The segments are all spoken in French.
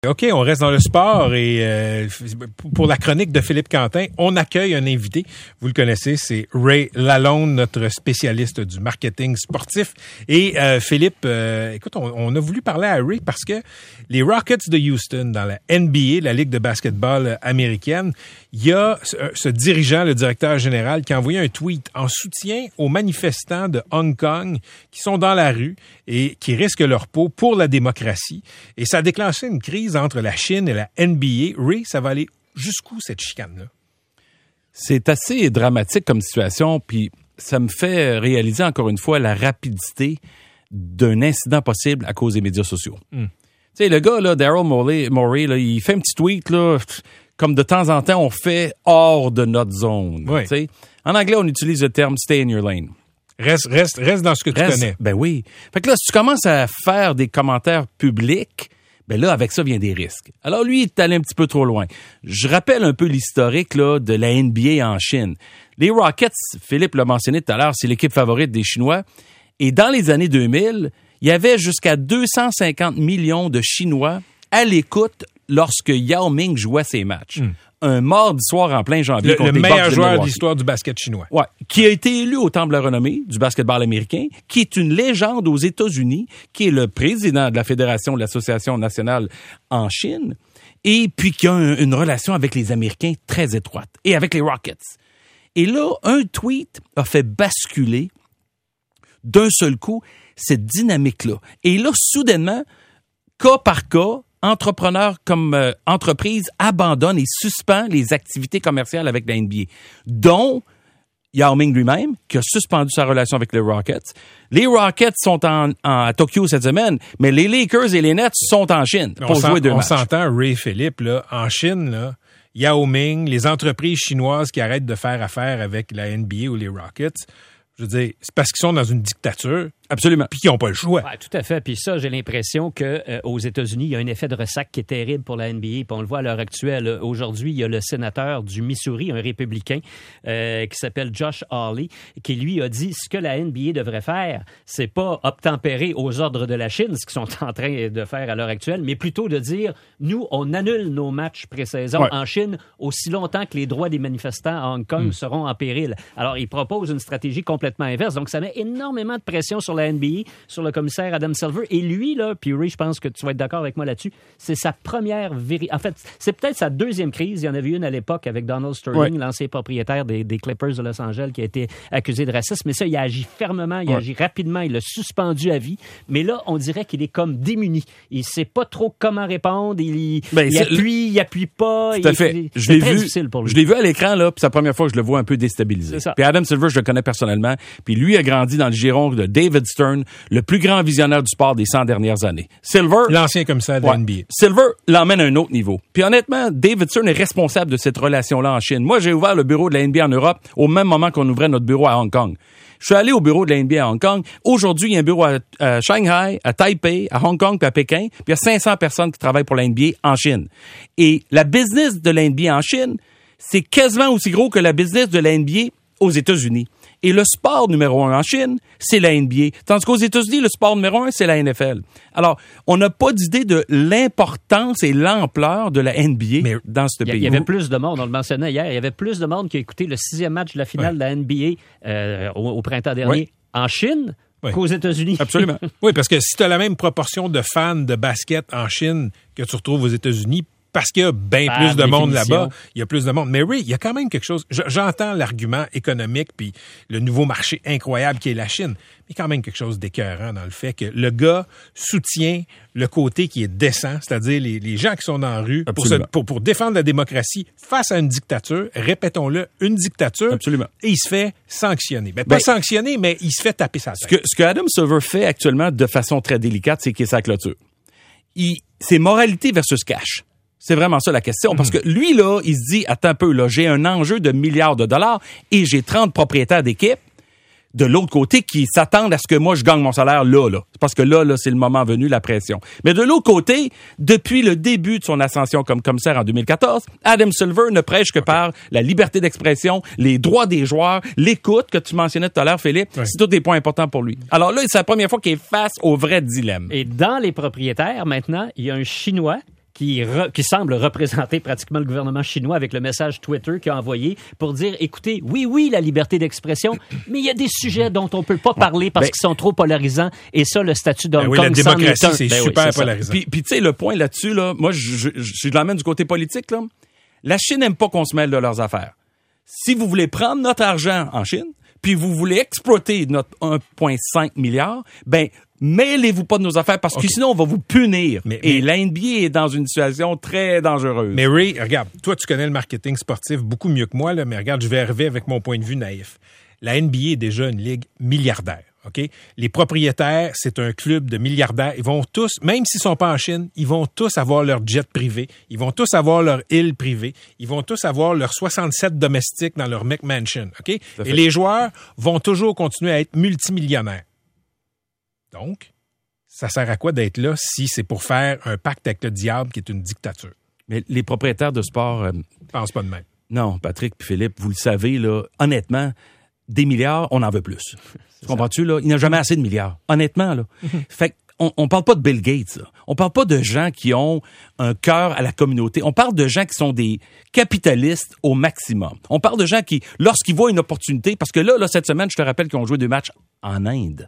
OK, on reste dans le sport et pour la chronique de Philippe Quentin, on accueille un invité. Vous le connaissez, c'est Ray Lalonde, notre spécialiste du marketing sportif. Et Philippe, écoute, on a voulu parler à Ray parce que les Rockets de Houston, dans la NBA, la Ligue de basketball américaine, il y a ce dirigeant, le directeur général, qui a envoyé un tweet en soutien aux manifestants de Hong Kong qui sont dans la rue et qui risquent leur peau pour la démocratie. Et ça a déclenché une crise entre la Chine et la NBA. Ray, ça va aller jusqu'où cette chicane-là? C'est assez dramatique comme situation, puis ça me fait réaliser encore une fois la rapidité d'un incident possible à cause des médias sociaux. Tu sais, le gars, là, Daryl Morey, là, il fait un petit tweet, là, comme de temps en temps, on fait hors de notre zone. Oui. Tu sais. En anglais, on utilise le terme « stay in your lane ». Reste dans ce que tu connais. Ben oui. Fait que là, si tu commences à faire des commentaires publics, ben là, avec ça vient des risques. Alors lui, il est allé un petit peu trop loin. Je rappelle un peu l'historique là, de la NBA en Chine. Les Rockets, Philippe l'a mentionné tout à l'heure, c'est l'équipe favorite des Chinois. Et dans les années 2000, il y avait jusqu'à 250 millions de Chinois à l'écoute lorsque Yao Ming jouait ses matchs. Un mardi soir en plein janvier. Le meilleur joueur de l'histoire du basket chinois. Ouais, qui a été élu au Temple de la renommée du basketball américain, qui est une légende aux États-Unis, qui est le président de la Fédération de l'Association nationale en Chine, et puis qui a une relation avec les Américains très étroite, et avec les Rockets. Et là, un tweet a fait basculer d'un seul coup cette dynamique-là. Et là, soudainement, cas par cas, entrepreneurs comme entreprises abandonnent et suspendent les activités commerciales avec la NBA, dont Yao Ming lui-même, qui a suspendu sa relation avec les Rockets. Les Rockets sont à Tokyo cette semaine, mais les Lakers et les Nets sont en Chine pour jouer 2 matchs. On s'entend, Ray Philippe, là, en Chine, là, Yao Ming, les entreprises chinoises qui arrêtent de faire affaire avec la NBA ou les Rockets, je veux dire, c'est parce qu'ils sont dans une dictature. Absolument. Puis qu'ils n'ont pas le choix. Ouais, tout à fait. Puis ça, j'ai l'impression qu'aux États-Unis, il y a un effet de ressac qui est terrible pour la NBA. Puis on le voit à l'heure actuelle. Aujourd'hui, il y a le sénateur du Missouri, un républicain, qui s'appelle Josh Hawley, qui lui a dit ce que la NBA devrait faire, c'est pas obtempérer aux ordres de la Chine, ce qu'ils sont en train de faire à l'heure actuelle, mais plutôt de dire, nous, on annule nos matchs pré-saison en Chine aussi longtemps que les droits des manifestants à Hong Kong seront en péril. Alors, il propose une stratégie complètement inverse. Donc, ça met énormément de pression sur la NBA, sur le commissaire Adam Silver. Et lui, là, puis Ray, je pense que tu vas être d'accord avec moi là-dessus, c'est sa première En fait, c'est peut-être sa deuxième crise. Il y en avait une à l'époque avec Donald Sterling, l'ancien propriétaire des Clippers de Los Angeles, qui a été accusé de racisme. Mais ça, il a agi fermement, il a agi rapidement, il l'a suspendu à vie. Mais là, on dirait qu'il est comme démuni. Il sait pas trop comment répondre. Il appuie pas. Tout à fait. C'est très difficile pour lui. Je l'ai vu à l'écran, là, puis c'est la première fois que je le vois un peu déstabilisé. Puis Adam Silver, je le connais personnellement. Puis lui a grandi dans le giron de David Stern, le plus grand visionnaire du sport des 100 dernières années. Silver, l'ancien commissaire de la NBA. Silver l'emmène à un autre niveau. Puis honnêtement, David Stern est responsable de cette relation-là en Chine. Moi, j'ai ouvert le bureau de la NBA en Europe au même moment qu'on ouvrait notre bureau à Hong Kong. Je suis allé au bureau de la NBA à Hong Kong. Aujourd'hui, il y a un bureau à Shanghai, à Taipei, à Hong Kong puis à Pékin. Puis il y a 500 personnes qui travaillent pour la NBA en Chine. Et la business de la NBA en Chine, c'est quasiment aussi gros que la business de la NBA aux États-Unis. Et le sport numéro 1 en Chine, c'est la NBA. Tandis qu'aux États-Unis, le sport numéro 1, c'est la NFL. Alors, on n'a pas d'idée de l'importance et l'ampleur de la NBA dans ce pays. Il y avait plus de monde, on le mentionnait hier, il y avait plus de monde qui a écouté le 6e match de la finale de la NBA au printemps dernier en Chine qu'aux États-Unis. Absolument. Oui, parce que si tu as la même proportion de fans de basket en Chine que tu retrouves aux États-Unis, parce qu'il y a bien plus de monde là-bas, il y a plus de monde. Mais Ray, il y a quand même quelque chose. J'entends l'argument économique puis le nouveau marché incroyable qui est la Chine, mais quand même quelque chose d'écœurant dans le fait que le gars soutient le côté qui est décent, c'est-à-dire les gens qui sont dans la rue pour défendre la démocratie face à une dictature, répétons-le, une dictature. Absolument. Et il se fait sanctionner. Pas sanctionner, mais il se fait taper sa tête. Ce que Adam Silver fait actuellement de façon très délicate, c'est qu'il est sa clôture. C'est moralité versus cash. C'est vraiment ça la question. Parce que lui, là, il se dit, attends un peu, là, j'ai un enjeu de milliards de dollars et j'ai 30 propriétaires d'équipe de l'autre côté qui s'attendent à ce que moi, je gagne mon salaire là. Parce que là, c'est le moment venu, la pression. Mais de l'autre côté, depuis le début de son ascension comme commissaire en 2014, Adam Silver ne prêche que par la liberté d'expression, les droits des joueurs, l'écoute que tu mentionnais tout à l'heure, Philippe. C'est tous des points importants pour lui. Alors là, c'est la première fois qu'il est face au vrai dilemme. Et dans les propriétaires, maintenant, il y a un Chinois qui semble représenter pratiquement le gouvernement chinois avec le message Twitter qu'il a envoyé pour dire, écoutez, oui, la liberté d'expression, mais il y a des sujets dont on peut pas parler parce qu'ils sont trop polarisants. Et ça, le statut d'Hong Kong, la démocratie, c'est super c'est polarisant. Puis tu sais, le point là-dessus, là, moi, je l'emmène du côté politique, là. La Chine n'aime pas qu'on se mêle de leurs affaires. Si vous voulez prendre notre argent en Chine, puis vous voulez exploiter notre 1,5 milliard, ben mêlez-vous pas de nos affaires parce que sinon on va vous punir. Et la NBA est dans une situation très dangereuse. Mais Ray, regarde, toi tu connais le marketing sportif beaucoup mieux que moi, là, mais regarde, je vais arriver avec mon point de vue naïf. La NBA est déjà une ligue milliardaire. OK? Les propriétaires, c'est un club de milliardaires. Ils vont tous, même s'ils sont pas en Chine, ils vont tous avoir leur jet privé. Ils vont tous avoir leur île privée. Ils vont tous avoir leurs 67 domestiques dans leur McMansion. OK? Et les joueurs vont toujours continuer à être multimillionnaires. Donc, ça sert à quoi d'être là si c'est pour faire un pacte avec le diable qui est une dictature? Mais les propriétaires de sport... Je pense pas de même. Non, Patrick puis Philippe, vous le savez, là, honnêtement, des milliards, on en veut plus. Tu comprends-tu, là? Il n'y a jamais assez de milliards. Honnêtement, là. Fait on parle pas de Bill Gates, là. On parle pas de gens qui ont un cœur à la communauté. On parle de gens qui sont des capitalistes au maximum. On parle de gens qui, lorsqu'ils voient une opportunité, parce que là, cette semaine, je te rappelle qu'ils ont joué 2 matchs en Inde.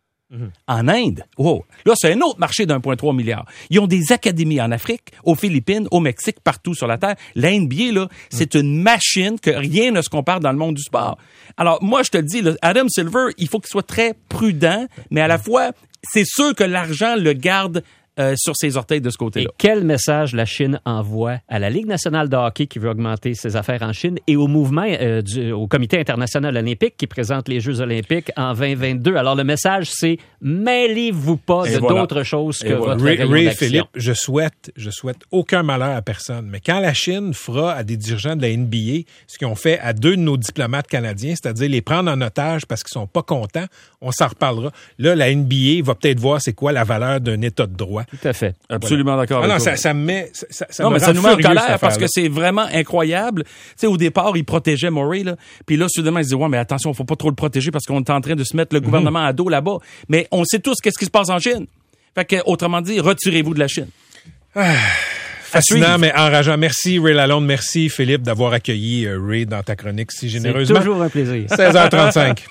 En Inde, wow. Là, c'est un autre marché d'1,3 milliard. Ils ont des académies en Afrique, aux Philippines, au Mexique, partout sur la Terre. La NBA, là, c'est une machine que rien ne se compare dans le monde du sport. Alors, moi, je te le dis, là, Adam Silver, il faut qu'il soit très prudent, mais à la fois, c'est sûr que l'argent le garde sur ses orteils de ce côté-là. Et quel message la Chine envoie à la Ligue nationale de hockey qui veut augmenter ses affaires en Chine et au mouvement au Comité international olympique qui présente les Jeux olympiques en 2022. Alors, le message, c'est mêlez-vous pas d'autres choses que votre rayon Ray d'action. Philippe, je souhaite aucun malheur à personne. Mais quand la Chine fera à des dirigeants de la NBA ce qu'ils ont fait à 2 de nos diplomates canadiens, c'est-à-dire les prendre en otage parce qu'ils sont pas contents, on s'en reparlera. Là, la NBA va peut-être voir c'est quoi la valeur d'un État de droit. Tout à fait. Absolument d'accord avec toi. Ça me met... Ça nous met en colère parce que c'est vraiment incroyable. Tu sais, au départ, ils protégeaient Murray, là. Puis là, soudainement, ils se disaient, ouais, mais attention, faut pas trop le protéger parce qu'on est en train de se mettre le gouvernement à dos là-bas. Mais on sait tous qu'est-ce qui se passe en Chine. Fait que, autrement dit, retirez-vous de la Chine. Fascinant, mais enrageant. Merci, Ray Lalonde. Merci, Philippe, d'avoir accueilli Ray dans ta chronique si généreusement. C'est toujours un plaisir. 16h35.